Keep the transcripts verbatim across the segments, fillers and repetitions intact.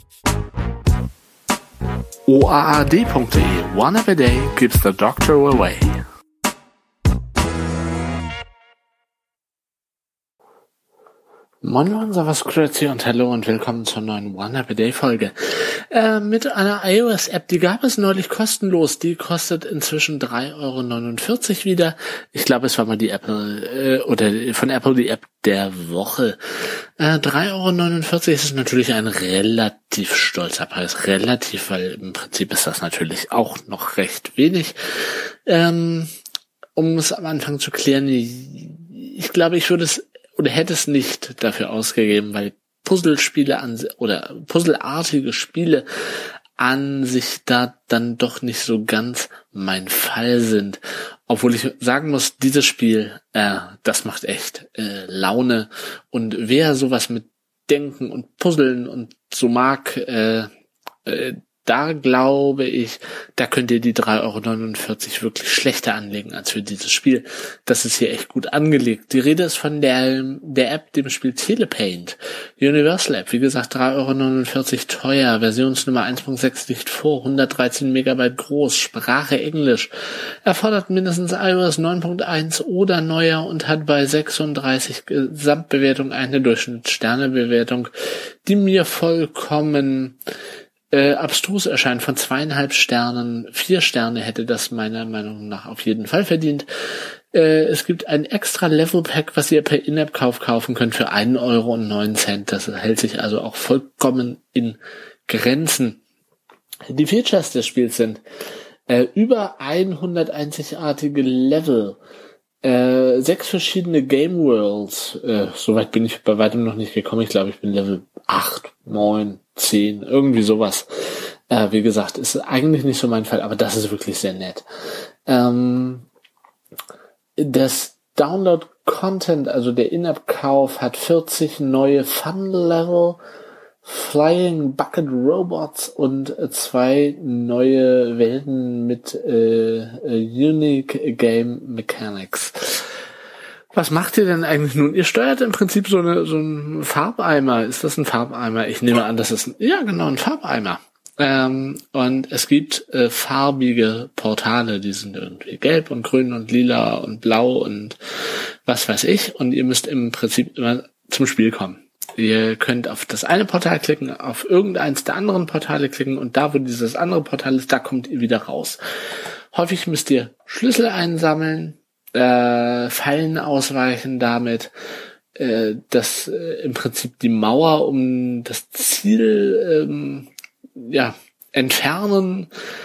O A A D punkt de. One app a day keeps the doctor away. Moin Moin, Servus, Grüezi und Hallo und willkommen zur neuen One App a Day Folge. Äh, mit einer iOS-App, die gab es neulich kostenlos. Die kostet inzwischen drei Euro neunundvierzig wieder. Ich glaube, es war mal die Apple, äh, oder von Apple die App der Woche. Äh, drei Euro neunundvierzig ist natürlich ein relativ stolzer Preis. Relativ, weil im Prinzip ist das natürlich auch noch recht wenig. Ähm, um es am Anfang zu klären, ich glaube, ich würde es oder hätte es nicht dafür ausgegeben, weil Puzzlespiele an oder puzzleartige Spiele an sich da dann doch nicht so ganz mein Fall sind. Obwohl ich sagen muss, dieses Spiel, äh, das macht echt äh, Laune. Und wer sowas mit Denken und Puzzeln und so mag, äh, äh, da glaube ich, da könnt ihr die drei Euro neunundvierzig wirklich schlechter anlegen als für dieses Spiel. Das ist hier echt gut angelegt. Die Rede ist von der der App, dem Spiel Telepaint. Universal App, wie gesagt, drei Euro neunundvierzig teuer. Versionsnummer eins Punkt sechs liegt vor, hundertdreizehn Megabyte groß, Sprache Englisch. Erfordert mindestens iOS neun Punkt eins oder neuer und hat bei sechsunddreißig Gesamtbewertung eine Durchschnittssternebewertung, die mir vollkommen Äh, abstrus erscheint. Von zweieinhalb Sternen, vier Sterne hätte das meiner Meinung nach auf jeden Fall verdient. Äh, es gibt ein extra Level Pack, was ihr per In-App-Kauf kaufen könnt für einen Euro und neun Cent. Das hält sich also auch vollkommen in Grenzen. Die Features des Spiels sind äh, über hundert einzigartige Level, äh, sechs verschiedene Game Worlds. Äh, Soweit bin ich bei weitem noch nicht gekommen. Ich glaube, ich bin Level acht, neun, zehn, irgendwie sowas. Äh, wie gesagt, ist eigentlich nicht so mein Fall, aber das ist wirklich sehr nett. Ähm, das Download-Content, also der In-App-Kauf, hat vierzig neue Fun-Level, Flying Bucket Robots und zwei neue Welten mit äh, Unique Game Mechanics. Was macht ihr denn eigentlich nun? Ihr steuert im Prinzip so eine so einen Farbeimer. Ist das ein Farbeimer? Ich nehme an, das ist ein, ja genau ein Farbeimer. Ähm, und es gibt äh, farbige Portale, die sind irgendwie gelb und grün und lila und blau und was weiß ich. Und ihr müsst im Prinzip immer zum Spiel kommen. Ihr könnt auf das eine Portal klicken, auf irgendeins der anderen Portale klicken und da, wo dieses andere Portal ist, da kommt ihr wieder raus. Häufig müsst ihr Schlüssel einsammeln, äh, Fallen ausweichen damit, äh, dass äh, im Prinzip die Mauer um das Ziel ähm, ja entfernen,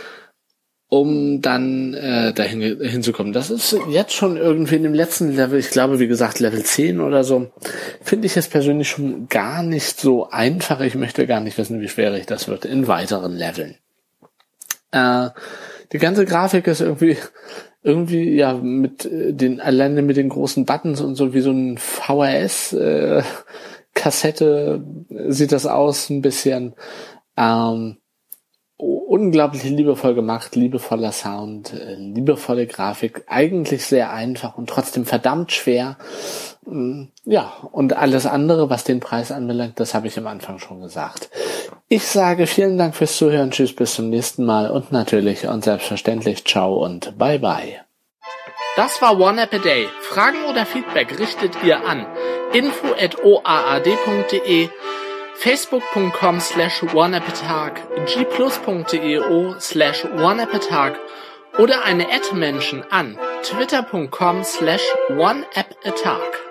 um dann äh, dahin hinzukommen. Das ist jetzt schon irgendwie in dem letzten Level, ich glaube, wie gesagt, Level zehn oder so, finde ich es persönlich schon gar nicht so einfach. Ich möchte gar nicht wissen, wie schwierig das wird in weiteren Leveln. Äh, die ganze Grafik ist irgendwie irgendwie ja mit den alleine mit den großen Buttons und so wie so ein V H S äh, Kassette sieht das aus ein bisschen. Ähm, unglaublich liebevoll gemacht, liebevoller Sound, äh, liebevolle Grafik, eigentlich sehr einfach und trotzdem verdammt schwer. Ähm, ja, und alles andere, was den Preis anbelangt, das habe ich am Anfang schon gesagt. Ich sage vielen Dank fürs Zuhören, tschüss, bis zum nächsten Mal und natürlich und selbstverständlich ciao und bye bye. Das war One App a Day. Fragen oder Feedback richtet ihr an info at o a a d punkt de, facebook punkt com slash oneappatag, g plus punkt de slash oneappatag oder eine Ad-Menschen an twitter punkt com slash oneappatag.